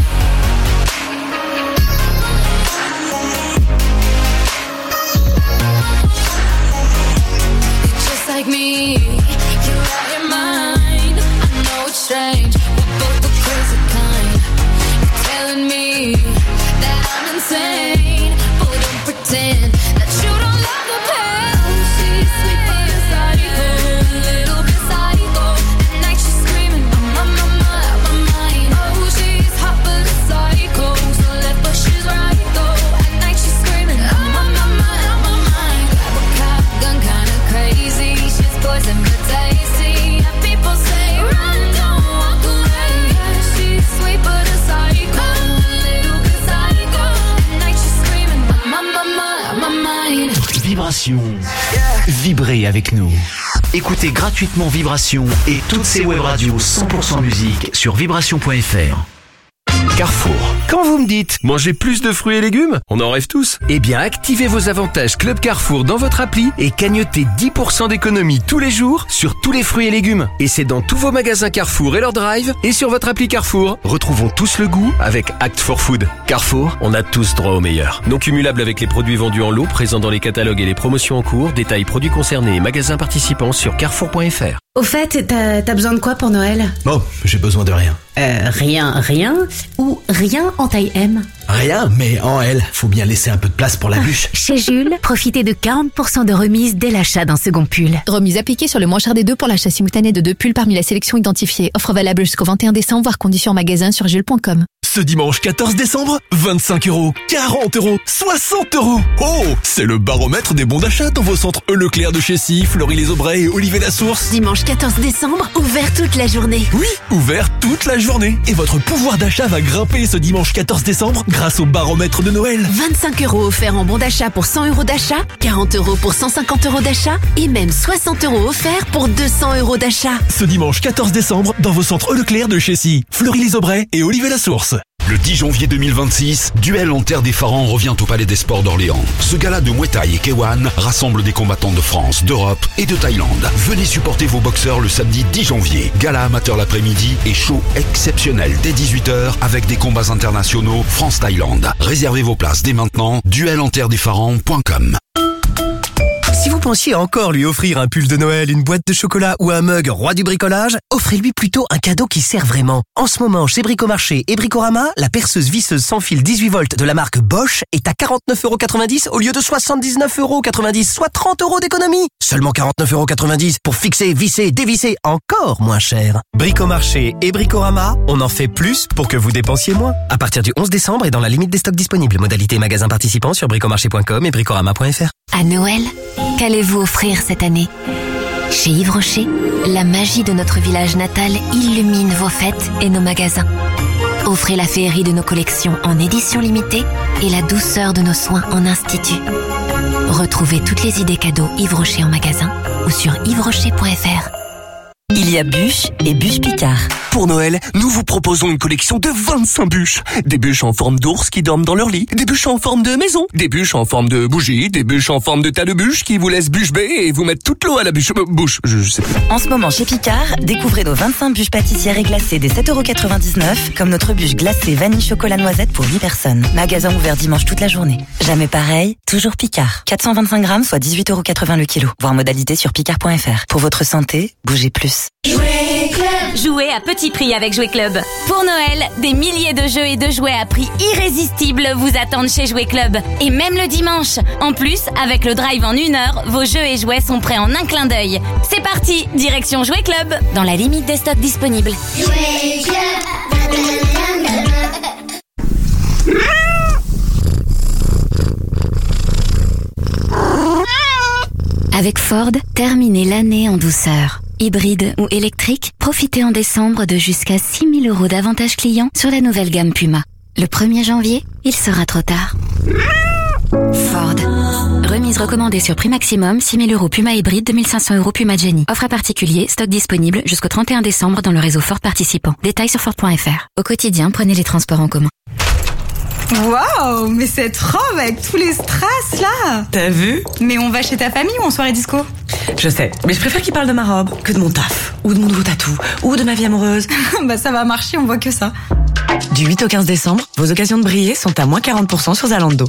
You're just like me, you're out your mind. I know it's strange, we're both the crazy kind. You're telling me that I'm insane, but don't pretend that you don't love the pain. Oh, she's sweet but a psycho, a little bit psycho. At night she's screaming, my, my, my, my mind. Oh, she's hot but a psycho, so left but she's right though. At night she's screaming, my, my, my, my mind. Grab a cop gun, kinda crazy. She's poison but tasty. Yeah, people say run, don't walk away. Yeah, she's sweet but a psycho, a little bit psycho. At night she's screaming, my, my, my, my mind. Vibration. Vibrez avec nous. Écoutez gratuitement Vibration et toutes ses web radios cent pour cent musique sur vibration point f r. Carrefour. Quand vous me dites « Mangez plus de fruits et légumes », on en rêve tous. Eh bien, activez vos avantages Club Carrefour dans votre appli et cagnotez dix pour cent d'économie tous les jours sur tous les fruits et légumes. Et c'est dans tous vos magasins Carrefour et leur drive et sur votre appli Carrefour. Retrouvons tous le goût avec Act for Food. Carrefour, on a tous droit au meilleur. Non cumulable avec les produits vendus en lot, présents dans les catalogues et les promotions en cours. Détails produits concernés et magasins participants sur carrefour point f r. Au fait, t'as, t'as besoin de quoi pour Noël? Oh, j'ai besoin de rien. Euh, rien, rien ou rien en taille M? Rien, mais en L. Faut bien laisser un peu de place pour la bûche. Chez Jules, profitez de quarante pour cent de remise dès l'achat d'un second pull. Remise appliquée sur le moins cher des deux pour l'achat simultané de deux pulls parmi la sélection identifiée. Offre valable jusqu'au vingt et un décembre, voire conditions en magasin sur jules point com. Ce dimanche quatorze décembre, vingt-cinq euros, quarante euros, soixante euros. Oh, c'est le baromètre des bons d'achat dans vos centres E Leclerc de Chessy, Fleury-les-Aubrais et Olivet-la-Source. Dimanche quatorze décembre, ouvert toute la journée. Oui, ouvert toute la journée. Et votre pouvoir d'achat va grimper ce dimanche quatorze décembre grâce au baromètre de Noël. vingt-cinq euros offerts en bons d'achat pour cent euros d'achat, quarante euros pour cent cinquante euros d'achat et même soixante euros offerts pour deux cents euros d'achat. Ce dimanche quatorze décembre, dans vos centres E Leclerc de Chessy, Fleury-les-Aubrais et Olivet-la-Source. Le dix janvier deux mille vingt-six, Duel en terre des pharaons revient au Palais des Sports d'Orléans. Ce gala de Muay Thai et K un rassemble des combattants de France, d'Europe et de Thaïlande. Venez supporter vos boxeurs le samedi dix janvier. Gala amateur l'après-midi et show exceptionnel dès dix-huit heures avec des combats internationaux France-Thaïlande. Réservez vos places dès maintenant, duel en terre des pharaons point com. Si vous pensiez encore lui offrir un pull de Noël, une boîte de chocolat ou un mug roi du bricolage, offrez-lui plutôt un cadeau qui sert vraiment. En ce moment, chez Bricomarché et Bricorama, la perceuse visseuse sans fil dix-huit volts de la marque Bosch est à quarante-neuf euros quatre-vingt-dix au lieu de soixante-dix-neuf euros quatre-vingt-dix, soit trente euros d'économie. Seulement quarante-neuf euros quatre-vingt-dix pour fixer, visser, dévisser, encore moins cher. Bricomarché et Bricorama, on en fait plus pour que vous dépensiez moins. À partir du onze décembre et dans la limite des stocks disponibles. Modalité magasin participant sur bricomarché point com et bricorama point f r. À Noël, qu'allez-vous offrir cette année? Chez Yves Rocher, la magie de notre village natal illumine vos fêtes et nos magasins. Offrez la féerie de nos collections en édition limitée et la douceur de nos soins en institut. Retrouvez toutes les idées cadeaux Yves Rocher en magasin ou sur yves rocher point f r. Il y a Bûche et Bûche Picard. Pour Noël, nous vous proposons une collection de vingt-cinq bûches. Des bûches en forme d'ours qui dorment dans leur lit, des bûches en forme de maison, des bûches en forme de bougie, des bûches en forme de tas de bûches qui vous laissent bûche bée et vous mettent toute l'eau à la bûche. Euh, bouche, je, je sais plus. En ce moment chez Picard, découvrez nos vingt-cinq bûches pâtissières et glacées des sept euros quatre-vingt-dix-neuf, comme notre bûche glacée vanille chocolat noisette pour huit personnes. Magasin ouvert dimanche toute la journée. Jamais pareil, toujours Picard. quatre cent vingt-cinq grammes, soit dix-huit euros quatre-vingts le kilo. Voir modalité sur picard point f r. Pour votre santé, bougez plus. Jouet Club. Jouez à petit prix avec Jouet Club. Pour Noël, des milliers de jeux et de jouets à prix irrésistible vous attendent chez Jouet Club. Et même le dimanche. En plus, avec le drive en une heure, vos jeux et jouets sont prêts en un clin d'œil. C'est parti, direction Jouet Club, dans la limite des stocks disponibles. Jouet Club. Avec Ford, terminez l'année en douceur. Hybride ou électrique, profitez en décembre de jusqu'à six mille euros d'avantages clients sur la nouvelle gamme Puma. Le premier janvier, il sera trop tard. Ford. Remise recommandée sur prix maximum, six mille euros Puma hybride, deux mille cinq cents euros Puma Jenny. Offre à particulier, stock disponible jusqu'au trente et un décembre dans le réseau Ford participant. Détails sur Ford point f r. Au quotidien, prenez les transports en commun. Waouh, mais cette robe avec tous les strass là. T'as vu? Mais on va chez ta famille ou en soirée disco? Je sais, mais je préfère qu'il parle de ma robe que de mon taf, ou de mon nouveau tatou, ou de ma vie amoureuse. Bah ça va marcher, on voit que ça. Du huit au quinze décembre, vos occasions de briller sont à moins quarante pour cent sur Zalando.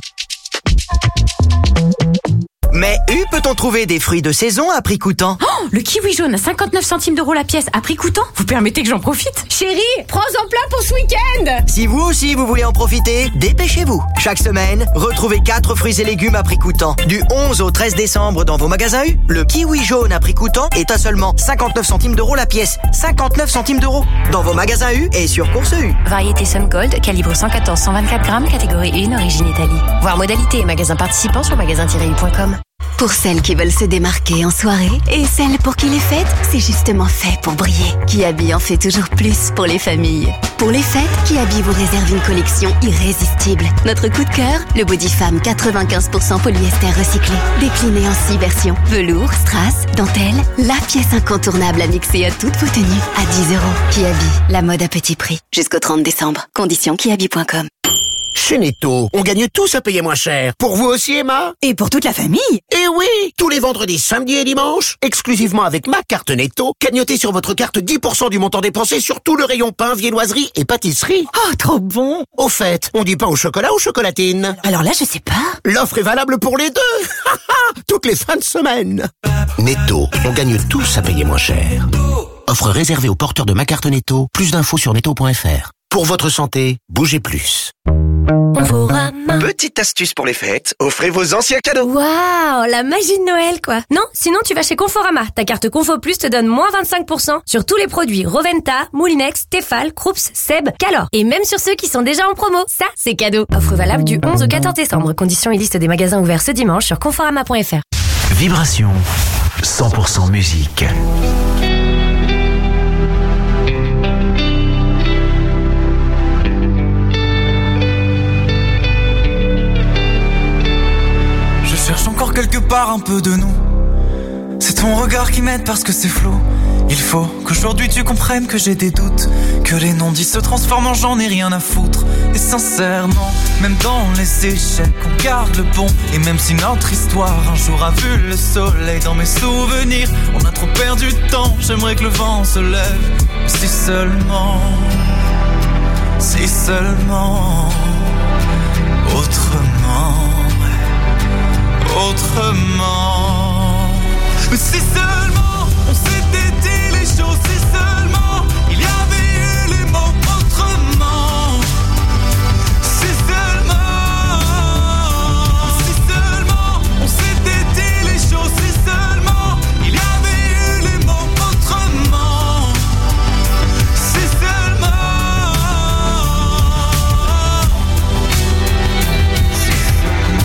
Mais U peut-on trouver des fruits de saison à prix coûtant? Oh, le kiwi jaune à cinquante-neuf centimes d'euros la pièce à prix coûtant? Vous permettez que j'en profite? Chérie, prends-en plein pour ce week-end! Si vous aussi vous voulez en profiter, dépêchez-vous. Chaque semaine, retrouvez quatre fruits et légumes à prix coûtant. Du onze au treize décembre dans vos magasins U, le kiwi jaune à prix coûtant est à seulement cinquante-neuf centimes d'euros la pièce. cinquante-neuf centimes d'euros dans vos magasins U et sur Course U. Variété Sun Gold, calibre cent quatorze à cent vingt-quatre grammes, catégorie un, origine Italie. Voir modalité et magasin participant sur magasin tiret u point com. Pour celles qui veulent se démarquer en soirée et celles pour qui les fêtes, c'est justement fait pour briller. Kiabi en fait toujours plus pour les familles. Pour les fêtes, Kiabi vous réserve une collection irrésistible. Notre coup de cœur, le body femme quatre-vingt-quinze pour cent polyester recyclé. Décliné en six versions. Velours, strass, dentelle, la pièce incontournable à mixer à toutes vos tenues. À dix euros. Kiabi, la mode à petit prix. Jusqu'au trente décembre. Conditions kiabi point com. Chez Netto, on gagne tous à payer moins cher. Pour vous aussi, Emma? Et pour toute la famille? Eh oui! Tous les vendredis, samedis et dimanches, exclusivement avec ma carte Netto, cagnotez sur votre carte dix pour cent du montant dépensé sur tout le rayon pain, viennoiserie et pâtisserie. Oh, trop bon! Au fait, on dit pain au chocolat ou chocolatine? Alors là, je sais pas. L'offre est valable pour les deux! Toutes les fins de semaine! Netto, on gagne tous à payer moins cher. Offre réservée aux porteurs de ma carte Netto. Plus d'infos sur netto point f r. Pour votre santé, bougez plus. Petite astuce pour les fêtes, offrez vos anciens cadeaux. Waouh, la magie de Noël quoi. Non, sinon tu vas chez Conforama. Ta carte Confo Plus te donne moins vingt-cinq pour cent sur tous les produits Roventa, Moulinex, Tefal, Krups, Seb, Calor. Et même sur ceux qui sont déjà en promo. Ça, c'est cadeau. Offre valable du onze au quatorze décembre. Conditions et liste des magasins ouverts ce dimanche sur conforama point f r. Vibration, cent pour cent musique. Cherche encore quelque part un peu de nous. C'est ton regard qui m'aide parce que c'est flou. Il faut qu'aujourd'hui tu comprennes que j'ai des doutes, que les non-dits se transforment en j'en ai rien à foutre. Et sincèrement, même dans les échecs, on garde le bon. Et même si notre histoire un jour a vu le soleil, dans mes souvenirs, on a trop perdu de temps. J'aimerais que le vent se lève. Si seulement, si seulement, autrement, autrement. Si seulement on s'était dit les choses, si seulement il y avait eu les mots autrement. Si seulement, si seulement on s'était dit les choses, si seulement il y avait eu les mots autrement. Si seulement, si seulement.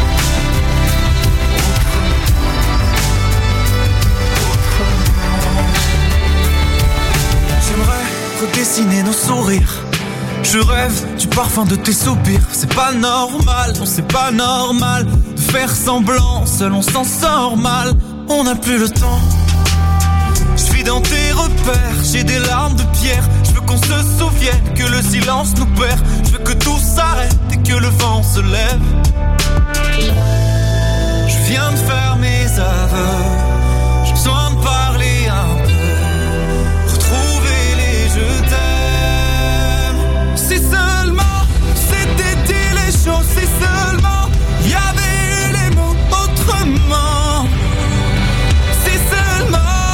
Redessiner nos sourires. Je rêve du parfum de tes soupirs. C'est pas normal, non c'est pas normal de faire semblant, seul on s'en sort mal. On n'a plus le temps. Je vis dans tes repères, j'ai des larmes de pierre. Je veux qu'on se souvienne que le silence nous perd. Je veux que tout s'arrête et que le vent se lève. Je viens de faire mes aveux. J'ai besoin de parler un peu. Je t'aime. Si seulement c'était dit les choses, si seulement il y avait eu les mots autrement. Si seulement,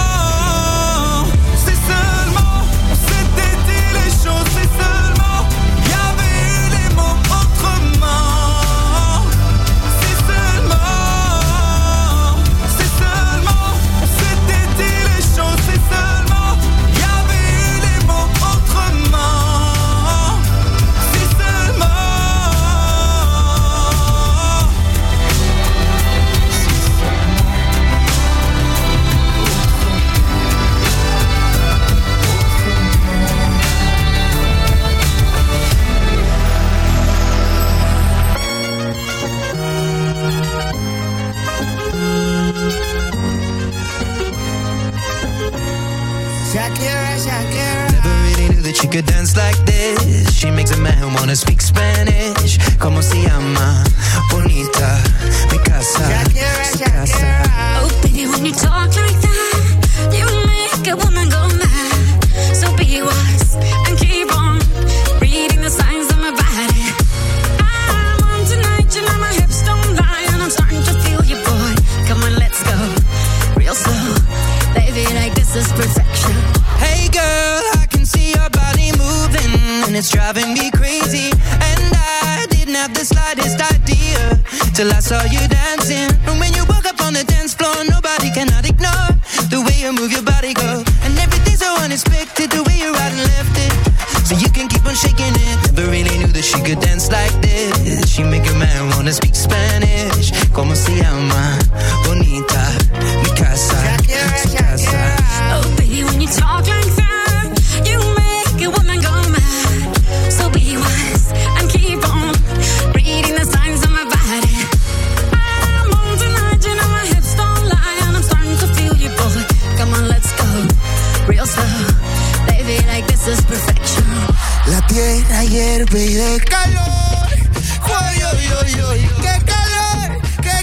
si seulement on s'était dit les choses, si seulement il y avait eu les mots autrement. Si seulement, si seulement on s'était dit les choses, si seulement il y avait eu les mots autrement. Si seulement, Shakira, Shakira. Never really knew that she could dance like this. She makes a man wanna speak Spanish. Como se llama? Bonita, mi casa, Shakira, su casa. Oh, baby, when you talk like that, you make a woman go mad. So be wise and keep on reading the signs of my body. I'm on tonight, you know my hips don't lie, and I'm starting to feel you, boy. Come on, let's go real slow, baby, like this is perfection. Hey girl, I can see your body moving, and it's driving me crazy. And I didn't have the slightest idea till I saw you dancing. And when you walk up on the dance floor, nobody cannot ignore the way you move your body, girl. And everything's so unexpected, the way you right and left it, so you can keep on shaking it. Never really knew that she could dance like this. She make a man wanna speak Spanish. Como se llama? Bonita, mi casa, su casa. Oh, baby, when you talk like that, you make a woman go mad. So be wise and keep on reading the signs of my body. I'm on tonight, you know my hips don't lie, and I'm starting to feel you, boy. Come on, let's go real slow, baby, like this is perfection. La tierra hierve y de calor. Uy, uy, uy, uy, qué calor, qué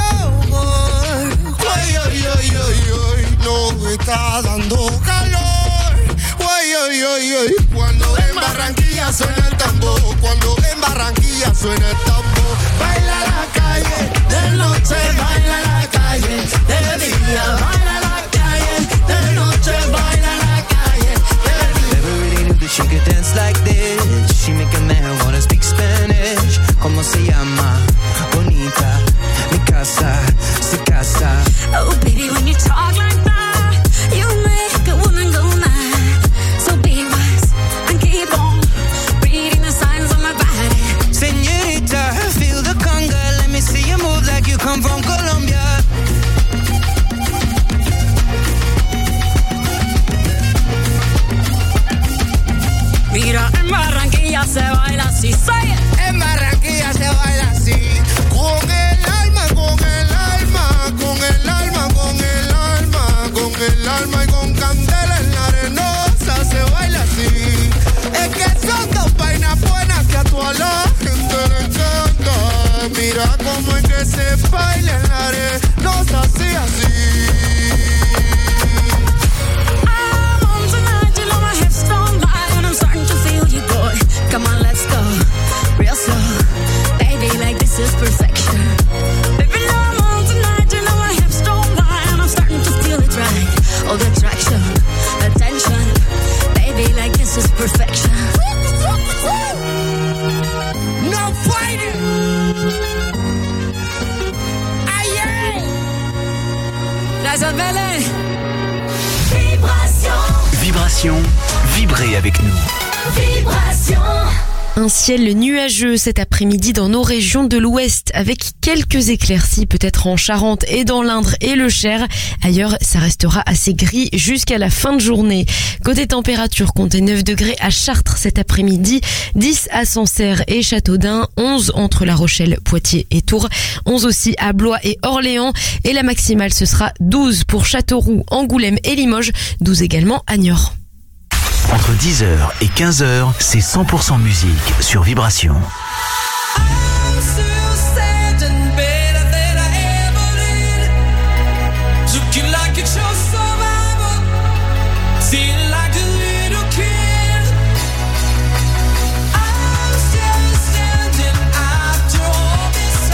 calor. Uy, uy, uy, uy, uy, no está dando calor. Uy, uy, uy, uy, cuando en Barranquilla suena el tambor, cuando en Barranquilla suena el tambor. Baila la calle, de noche baila la calle, de día baila la calle, de noche baila la calle, de día. Never really knew that she could dance like this. She make a man wanna speak Spanish. Como se llama? Bonita, mi casa, su casa. Oh, baby, when you talk like that, you make a woman go mad. So be wise and keep on reading the signs of my body. Señorita, feel the conga. Let me see you move like you come from Colombia. Mira, en Barranquilla se baila así, say it. En Barranquilla se baila así. Con el alma, con el alma, con el alma, con el alma. Vibration, vibrez avec nous. Vibration. Un ciel nuageux cet après-midi dans nos régions de l'Ouest avec quelques éclaircies peut-être en Charente et dans l'Indre et le Cher. Ailleurs, ça restera assez gris jusqu'à la fin de journée. Côté température, comptez neuf degrés à Chartres cet après-midi, dix à Sancerre et Châteaudun, onze entre La Rochelle, Poitiers et Tours, onze aussi à Blois et Orléans et la maximale ce sera douze pour Châteauroux, Angoulême et Limoges, douze également à Niort. Entre dix heures et quinze heures, c'est cent pour cent musique sur Vibration.